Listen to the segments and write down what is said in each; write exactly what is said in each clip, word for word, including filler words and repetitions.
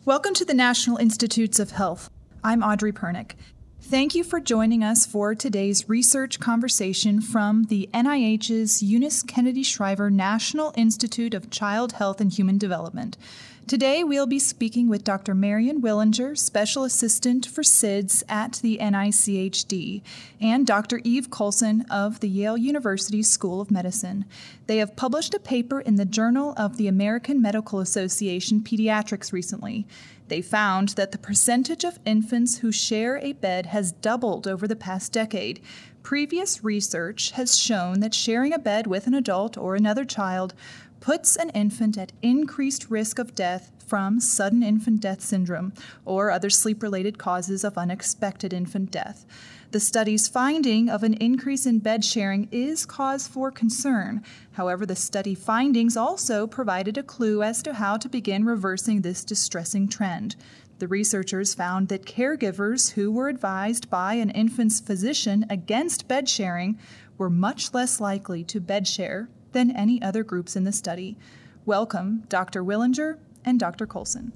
Welcome to the National Institutes of Health. I'm Audrey Pernick. Thank you for joining us for today's research conversation from the N I H's Eunice Kennedy Shriver National Institute of Child Health and Human Development. Today, we'll be speaking with Doctor Marion Willinger, Special Assistant for S I D S at the N I C H D, and Doctor Eve Coulson of the Yale University School of Medicine. They have published a paper in the Journal of the American Medical Association Pediatrics recently. They found that the percentage of infants who share a bed has doubled over the past decade. Previous research has shown that sharing a bed with an adult or another child puts an infant at increased risk of death from sudden infant death syndrome or other sleep-related causes of unexpected infant death. The study's finding of an increase in bed sharing is cause for concern. However, the study findings also provided a clue as to how to begin reversing this distressing trend. The researchers found that caregivers who were advised by an infant's physician against bed sharing were much less likely to bed share than any other groups in the study. Welcome, Doctor Willinger and Doctor Coulson.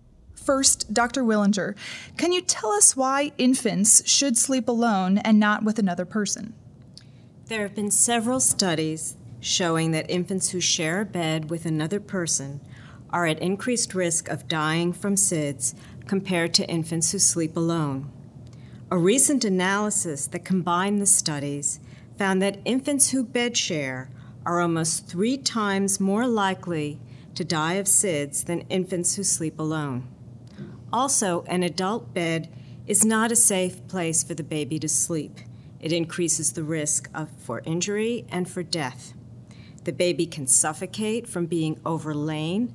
First, Doctor Willinger, can you tell us why infants should sleep alone and not with another person? There have been several studies showing that infants who share a bed with another person are at increased risk of dying from S I D S compared to infants who sleep alone. A recent analysis that combined the studies found that infants who bed share are almost three times more likely to die of S I D S than infants who sleep alone. Also, an adult bed is not a safe place for the baby to sleep. It increases the risk of, for injury and for death. The baby can suffocate from being overlain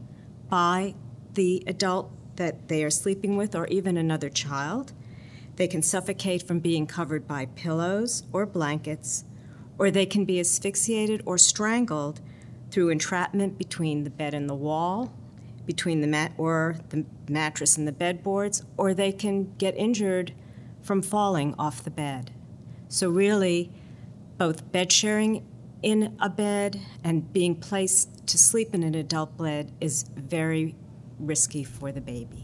by the adult that they are sleeping with or even another child. They can suffocate from being covered by pillows or blankets, or they can be asphyxiated or strangled through entrapment between the bed and the wall, between the mat or the mattress and the bedboards, or they can get injured from falling off the bed. So really, both bed sharing in a bed and being placed to sleep in an adult bed is very risky for the baby.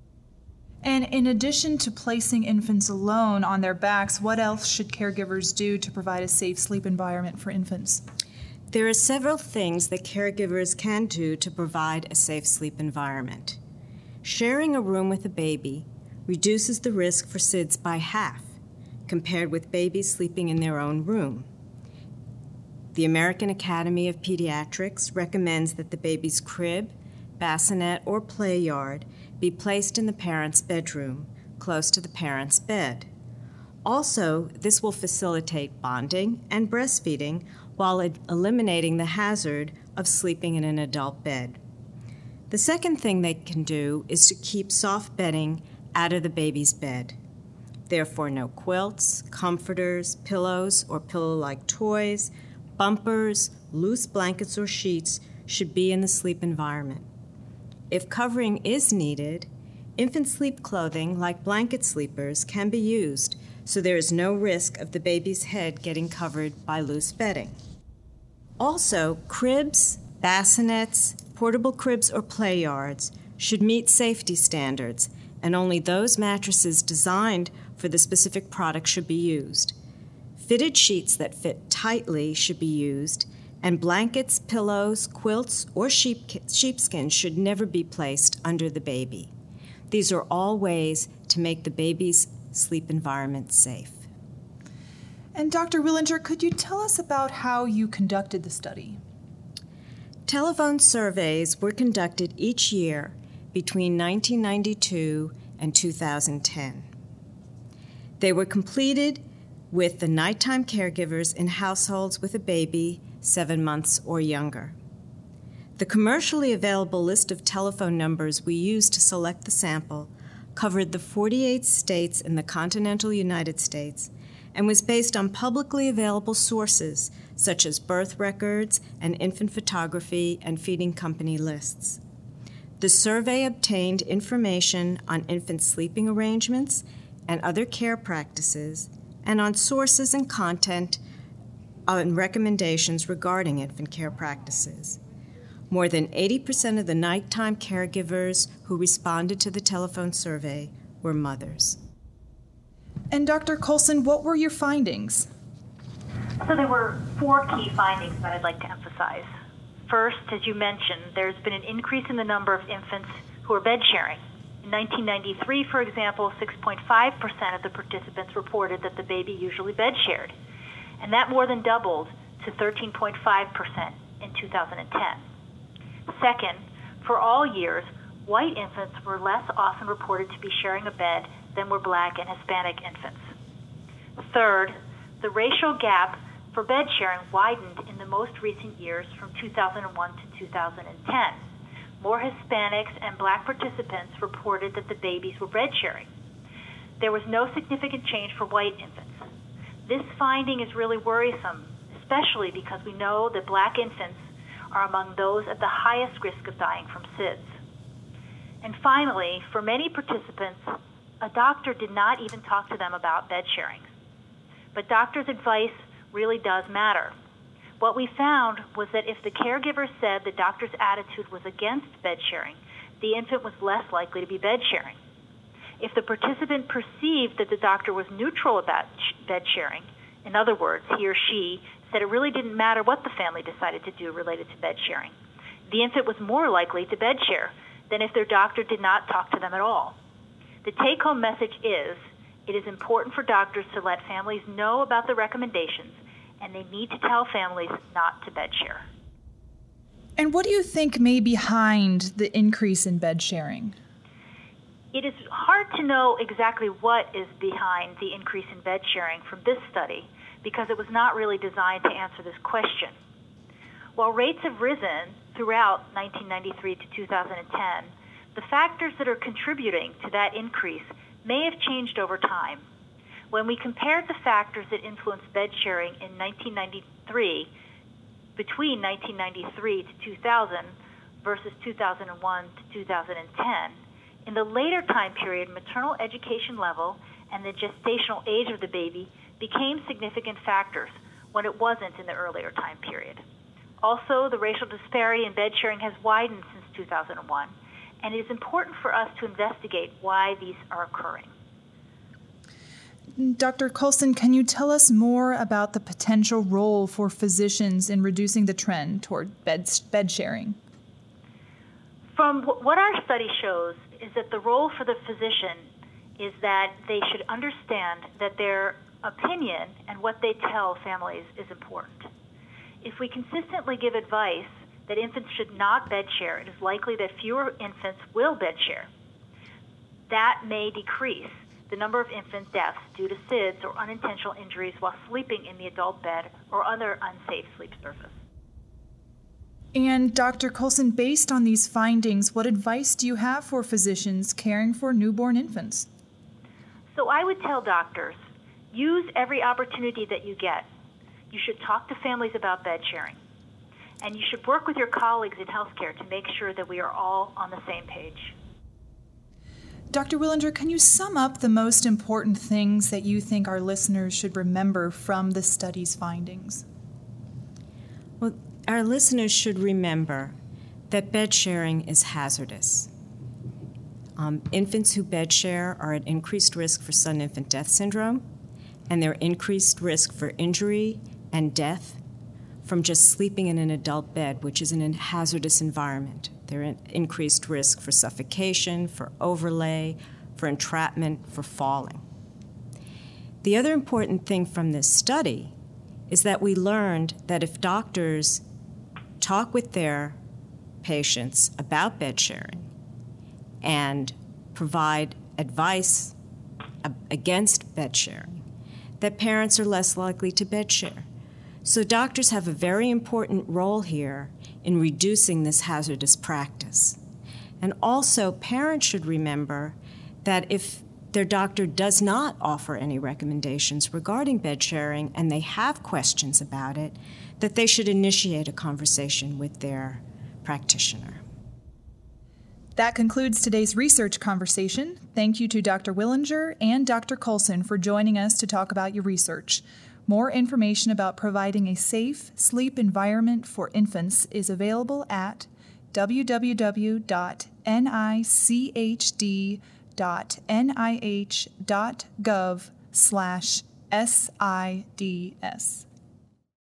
And in addition to placing infants alone on their backs, what else should caregivers do to provide a safe sleep environment for infants? There are several things that caregivers can do to provide a safe sleep environment. Sharing a room with a baby reduces the risk for S I D S by half, compared with babies sleeping in their own room. The American Academy of Pediatrics recommends that the baby's crib, bassinet, or play yard be placed in the parent's bedroom, close to the parent's bed. Also, this will facilitate bonding and breastfeeding while eliminating the hazard of sleeping in an adult bed. The second thing they can do is to keep soft bedding out of the baby's bed. Therefore, no quilts, comforters, pillows, or pillow-like toys, bumpers, loose blankets, or sheets should be in the sleep environment. If covering is needed, infant sleep clothing, like blanket sleepers, can be used, so there is no risk of the baby's head getting covered by loose bedding. Also, cribs, bassinets, portable cribs, or play yards should meet safety standards, and only those mattresses designed for the specific product should be used. Fitted sheets that fit tightly should be used, and blankets, pillows, quilts, or sheep, sheepskin should never be placed under the baby. These are all ways to make the baby's sleep environment safe. And Doctor Willinger, could you tell us about how you conducted the study? Telephone surveys were conducted each year between nineteen ninety-two and two thousand ten. They were completed with the nighttime caregivers in households with a baby seven months or younger. The commercially available list of telephone numbers we used to select the sample covered the forty-eight states in the continental United States and was based on publicly available sources such as birth records and infant photography and feeding company lists. The survey obtained information on infant sleeping arrangements and other care practices, and on sources and content and recommendations regarding infant care practices. More than eighty percent of the nighttime caregivers who responded to the telephone survey were mothers. And Doctor Colson, what were your findings? So there were four key findings that I'd like to emphasize. First, as you mentioned, there's been an increase in the number of infants who are bed sharing. In nineteen ninety-three, for example, six point five percent of the participants reported that the baby usually bed shared, and that more than doubled to thirteen point five percent in two thousand ten. Second, for all years, white infants were less often reported to be sharing a bed than were black and Hispanic infants. Third, the racial gap for bed sharing widened in the most recent years from two thousand one to two thousand ten. More Hispanics and black participants reported that the babies were bed sharing. There was no significant change for white infants. This finding is really worrisome, especially because we know that black infants are among those at the highest risk of dying from S I D S. And finally, for many participants, a doctor did not even talk to them about bed sharing. But doctors' advice really does matter. What we found was that if the caregiver said the doctor's attitude was against bed sharing, the infant was less likely to be bed sharing. If the participant perceived that the doctor was neutral about bed sharing, in other words, he or she said it really didn't matter what the family decided to do related to bed sharing, the infant was more likely to bed share than if their doctor did not talk to them at all. The take-home message is, it is important for doctors to let families know about the recommendations, and they need to tell families not to bed share. And what do you think may be behind the increase in bed sharing? It is hard to know exactly what is behind the increase in bed sharing from this study because it was not really designed to answer this question. While rates have risen throughout nineteen ninety-three to two thousand ten, the factors that are contributing to that increase may have changed over time. When we compared the factors that influenced bed sharing in nineteen ninety-three, between nineteen ninety-three to two thousand versus two thousand one to two thousand ten, in the later time period, maternal education level and the gestational age of the baby became significant factors when it wasn't in the earlier time period. Also, the racial disparity in bed sharing has widened since two thousand one, and it is important for us to investigate why these are occurring. Doctor Colson, can you tell us more about the potential role for physicians in reducing the trend toward bed, bed sharing? From what our study shows is that the role for the physician is that they should understand that their opinion and what they tell families is important. If we consistently give advice that infants should not bed share, it is likely that fewer infants will bed share. That may decrease the number of infant deaths due to S I D S or unintentional injuries while sleeping in the adult bed or other unsafe sleep surface. And Doctor Colson, based on these findings, what advice do you have for physicians caring for newborn infants? So I would tell doctors, use every opportunity that you get. You should talk to families about bed sharing. And you should work with your colleagues in healthcare to make sure that we are all on the same page. Doctor Willinger, can you sum up the most important things that you think our listeners should remember from the study's findings? Well, our listeners should remember that bed sharing is hazardous. Um, infants who bed share are at increased risk for sudden infant death syndrome, and they're increased risk for injury and death from just sleeping in an adult bed, which is in a hazardous environment. They're at increased risk for suffocation, for overlay, for entrapment, for falling. The other important thing from this study is that we learned that if doctors talk with their patients about bed sharing and provide advice against bed sharing, that parents are less likely to bed share. So doctors have a very important role here in reducing this hazardous practice. And also, parents should remember that if their doctor does not offer any recommendations regarding bed sharing and they have questions about it, that they should initiate a conversation with their practitioner. That concludes today's research conversation. Thank you to Doctor Willinger and Doctor Colson for joining us to talk about your research. More information about providing a safe sleep environment for infants is available at w w w dot n i c h d dot n i h dot gov slash S I D S.